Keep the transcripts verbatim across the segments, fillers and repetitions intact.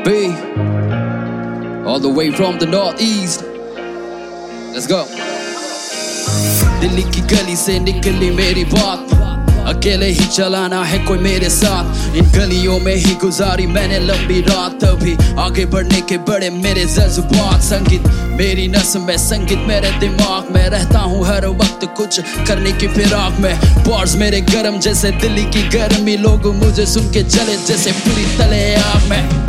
B, all the way from the northeast. Let's go. Delhi की गली से निकली मेरी बात, अकेले ही चलाना है कोई मेरे साथ। इन गलियों में ही गुजारी मैंने लंबी रात, तभी आगे बढ़ने के बड़े मेरे जज्बात। संगीत मेरी नस में, संगीत मेरे दिमाग में, रहता हूँ हर वक्त कुछ करने की फिराक में। बॉर्ड्स मेरे गरम जैसे दिल्ली की गर्मी, लोग मुझे सुन के जले जैसे पूरी तले आग में।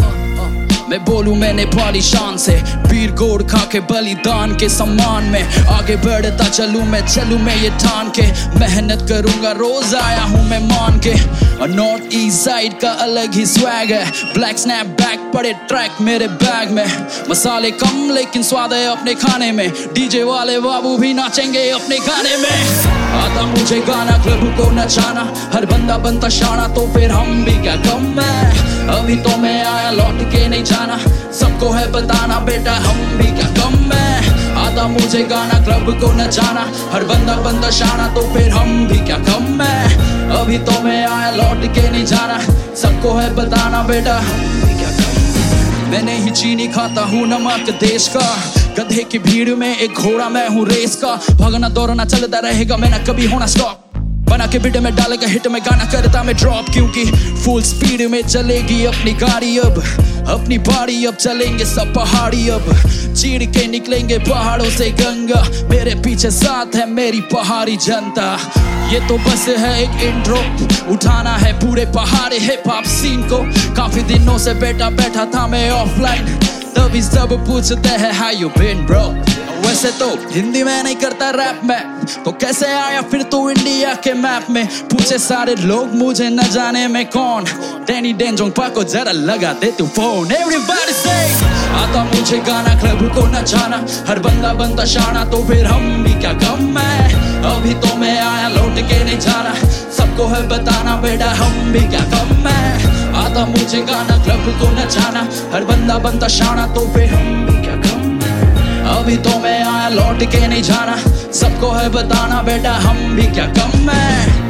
मैं बोलूं मैंने पाली शान से, पीर गोड़ खा के बलिदान के सम्मान में आगे बढ़ता चलूं मैं, चलूं मैं ये ठान के। मेहनत करूंगा रोज आया हूं मैं मान के। और नॉर्थ ईस्ट साइड का अलग ही स्वैग है, ब्लैक स्नैप बैक पड़े ट्रैक मेरे बैग में। मसाले कम लेकिन स्वाद है अपने खाने में, डीजे वाले बाबू भी नाचेंगे अपने गाने में। आता मुझे गाना क्लब को नचाना, हर बंदा बनता शाना, तो फिर हम भी क्या कम है। अभी तो मैं आया लौट के नहीं जाना, सबको है बताना बेटा हम भी क्या कम है। आता मुझे गाना क्लब को नचाना, हर बंदा बनता शाना, तो फिर हम भी क्या कम है। अभी तो मैं आया लौट के नहीं जाना, सबको है बताना बेटा हम भी क्या कम है। मैं नहीं चीनी खाता हूँ नमक देश का, गधे की भीड़ में एक घोड़ा मैं हूँ रेस का। भागना दौड़ना चलता रहेगा, मैं ना कभी होना स्टॉप। बना के वीडियो में डालेगा हिट में गाना करता मैं ड्रॉप, क्योंकि फुल स्पीड में चलेगी अपनी गाड़ी अब। अपनी बाड़ी अब चलेंगे सब पहाड़ी, अब चीर के निकलेंगे पहाड़ों से गंगा। मेरे पीछे साथ है मेरी पहाड़ी जनता, ये तो बस है एक इंट्रो, उठाना है पूरे पहाड़ी हिप हॉप सीन को। काफी दिनों से बेटा बैठा था मैं ऑफलाइन, तभी सब पूछते हैं how you been bro। वैसे तो हिंदी में नहीं करता रैप में, तो कैसे आया फिर तू इंडिया के मैप में। पूछे सारे लोग मुझे न जाने में कौन, डैनी डेंजोंगपा को जरा लगा दे तू फोन। Everybody say आता मुझे गाना क्लब को नचाना, हर बंदा बनता शाना, तो फिर हम भी क्या कम है। अभी तो मैं आया लौट के नहीं जाना, सबको है बताना बेटा हम भी क्या कम है। आता मुझे गाना क्लब को नचाना, हर बंदा बनता शाना, तो फिर हम भी क्या कम है। अभी तो मैं आया लौट के नहीं जाना, सबको है बताना बेटा हम भी क्या कम है।